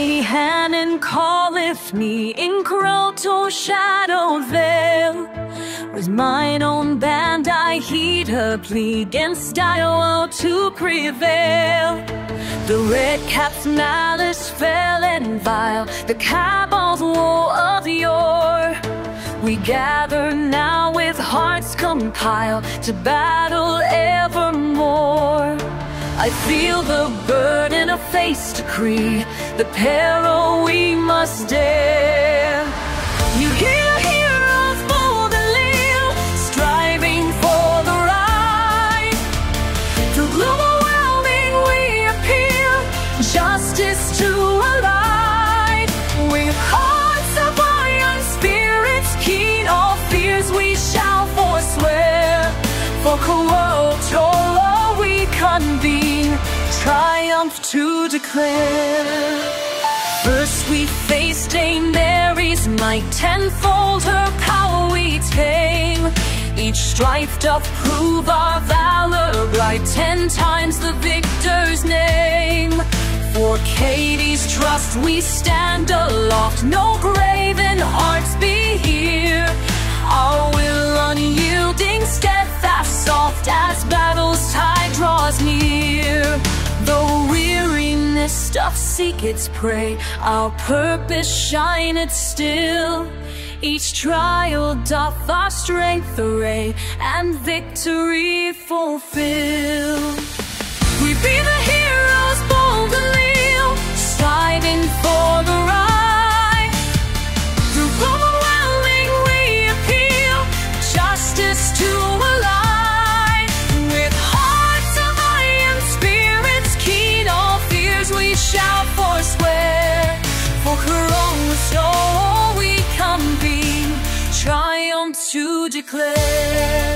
mighty hand and calleth me in grotto shadowed vale. With mine own band I heed her plea, against Iowa to prevail. The red cap's malice fell and vile, the cabal's woe of yore. We gather now with hearts compiled to battle evermore. I feel the burden of fate's decree, the peril we must dare. You hear heroes bold and leal, striving for the right. Through gloom overwhelming we appeal, justice to a light. With hearts of iron, spirits keen, all fears we shall forswear. For Kuotolo we convene, triumph to declare. First we face Dame Mary's might, tenfold her power we tame. Each strife doth prove our valor bright, 10 times the victor's name. For Katie's trust we stand aloft, no graven hearts be here. Our will unyielding, steadfast, soft as battle's tide draws near. Though weariness doth seek its prey, our purpose shineth still. Each trial doth our strength array, and victory fulfill. We be the heroes bold and leal, striving for the right. Through overwhelming we appeal, justice to a light. With hearts of iron, spirits keen, all fears we shall forswear. For her own snow we convene, triumph to declare.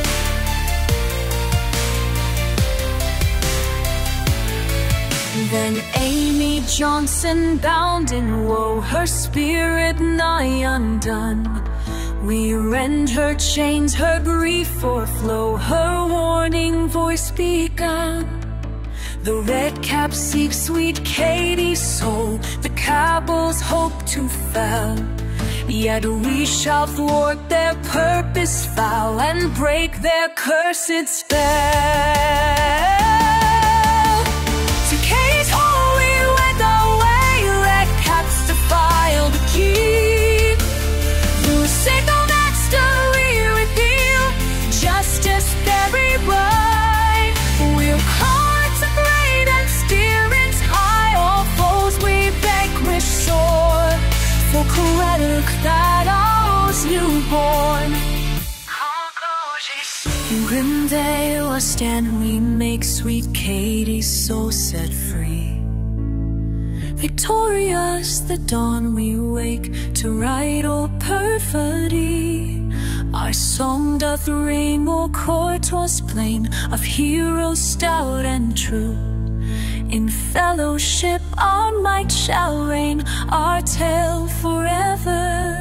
Then Amy Johnson, bound in woe, her spirit nigh undone. We rend her chains, her grief o'erflow, her warning voice begun. The red cap seeks sweet Katie's soul, the cabal's hope to fell. Yet we shall thwart their purpose foul, and break their cursed spell. To Katie's hall we wend our way, red caps defile the keep. Through signal master we repeal, justice very bright. We'll hearts of great and spirits high, all foes we vanquish sore. For Coetic that ours newborn. In Grimdale stand we make sweet Katie's soul set free. Victorious the dawn we wake to right all perfidy. Our song doth ring o'er courthouse plain of heroes stout and true. In fellowship our might shall reign, our tale forever